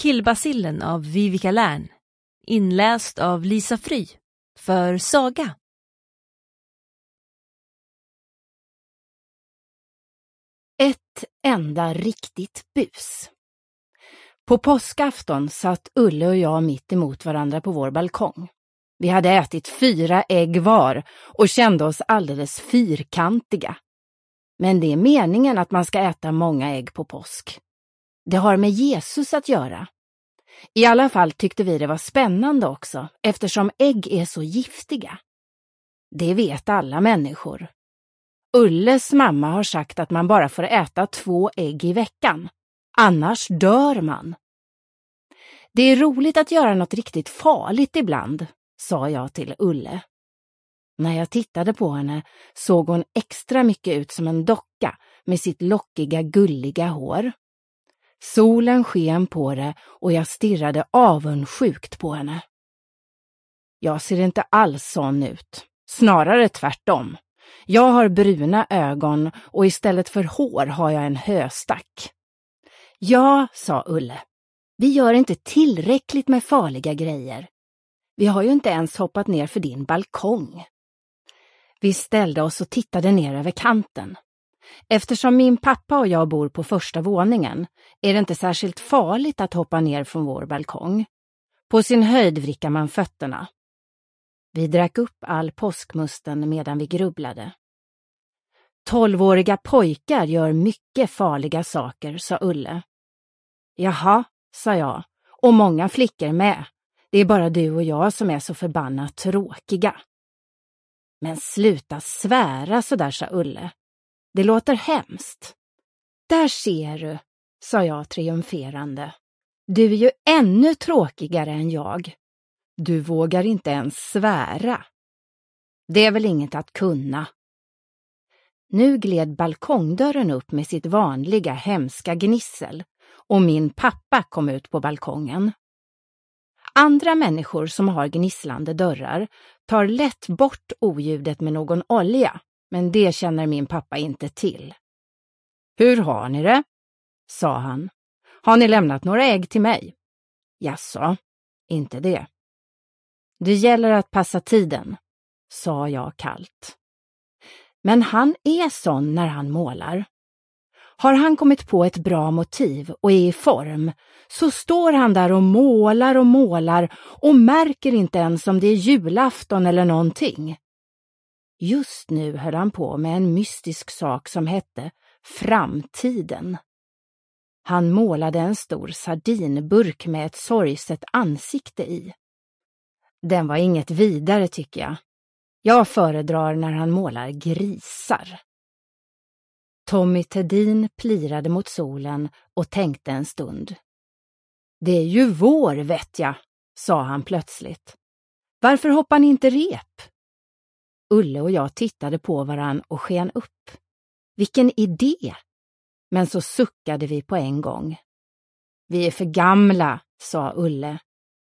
Killbacillen av Vivica Lärn. Inläst av Lisa Fry. För Saga. Ett enda riktigt bus. På påskafton satt Ulle och jag mitt emot varandra på vår balkong. Vi hade ätit 4 ägg var och kände oss alldeles fyrkantiga. Men det är meningen att man ska äta många ägg på påsk. Det har med Jesus att göra. I alla fall tyckte vi det var spännande också, eftersom ägg är så giftiga. Det vet alla människor. Ulles mamma har sagt att man bara får äta 2 ägg i veckan. Annars dör man. Det är roligt att göra något riktigt farligt ibland, sa jag till Ulle. När jag tittade på henne såg hon extra mycket ut som en docka med sitt lockiga gulliga hår. Solen sken på det och jag stirrade avundsjukt på henne. Jag ser inte alls sån ut, snarare tvärtom. Jag har bruna ögon och istället för hår har jag en höstack. Ja, sa Ulle. Vi gör inte tillräckligt med farliga grejer. Vi har ju inte ens hoppat ner för din balkong. Vi ställde oss och tittade ner över kanten. Eftersom min pappa och jag bor på första våningen är det inte särskilt farligt att hoppa ner från vår balkong. På sin höjd vrickar man fötterna. Vi drack upp all påskmusten medan vi grubblade. 12-åriga pojkar gör mycket farliga saker, sa Ulle. Jaha, sa jag, och många flickor med. Det är bara du och jag som är så förbannat tråkiga. Men sluta svära så där, sa Ulle. Det låter hemskt. Där ser du, sa jag triumferande. Du är ju ännu tråkigare än jag. Du vågar inte ens svära. Det är väl inget att kunna. Nu gled balkongdörren upp med sitt vanliga hemska gnissel och min pappa kom ut på balkongen. Andra människor som har gnisslande dörrar tar lätt bort oljudet med någon olja, men det känner min pappa inte till. Hur har ni det? Sa han. Har ni lämnat några ägg till mig? Jaså, inte det. Det gäller att passa tiden, sa jag kallt. Men han är sån när han målar. Har han kommit på ett bra motiv och är i form så står han där och målar och märker inte ens om det är julafton eller någonting. Just nu höll han på med en mystisk sak som hette framtiden. Han målade en stor sardinburk med ett sorgset ansikte i. Den var inget vidare tycker jag. Jag föredrar när han målar grisar. Tommy Tedin plirade mot solen och tänkte en stund. Det är ju vår, vet jag, sa han plötsligt. Varför hoppar ni inte rep? Ulle och jag tittade på varann och sken upp. Vilken idé! Men så suckade vi på en gång. Vi är för gamla, sa Ulle.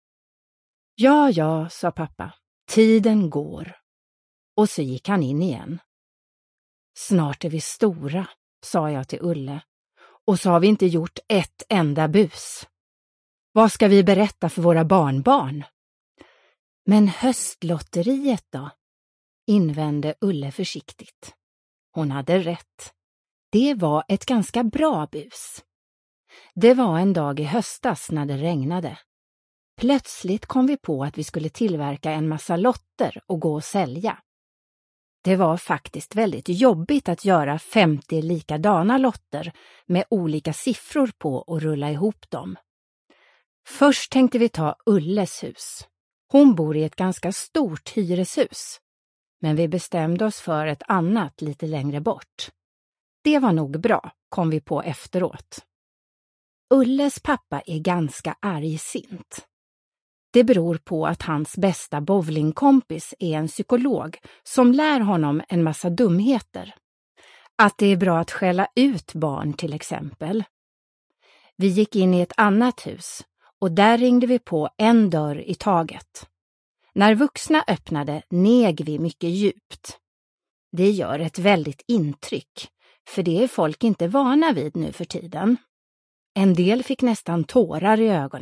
Ja, sa pappa. Tiden går. Och så gick han in igen. Snart är vi stora, sa jag till Ulle. Och så har vi inte gjort ett enda bus. Vad ska vi berätta för våra barnbarn? Men höstlotteriet då? Invände Ulle försiktigt. Hon hade rätt. Det var ett ganska bra bus. Det var en dag i höstas när det regnade. Plötsligt kom vi på att vi skulle tillverka en massa lotter och gå och sälja. Det var faktiskt väldigt jobbigt att göra 50 likadana lotter med olika siffror på och rulla ihop dem. Först tänkte vi ta Ulles hus. Hon bor i ett ganska stort hyreshus. Men vi bestämde oss för ett annat lite längre bort. Det var nog bra, kom vi på efteråt. Ulles pappa är ganska argsint. Det beror på att hans bästa bowlingkompis är en psykolog som lär honom en massa dumheter. Att det är bra att skälla ut barn till exempel. Vi gick in i ett annat hus och där ringde vi på en dörr i taget. När vuxna öppnade neg vi mycket djupt. Det gör ett väldigt intryck, för det är folk inte vana vid nu för tiden. En del fick nästan tårar i ögonen.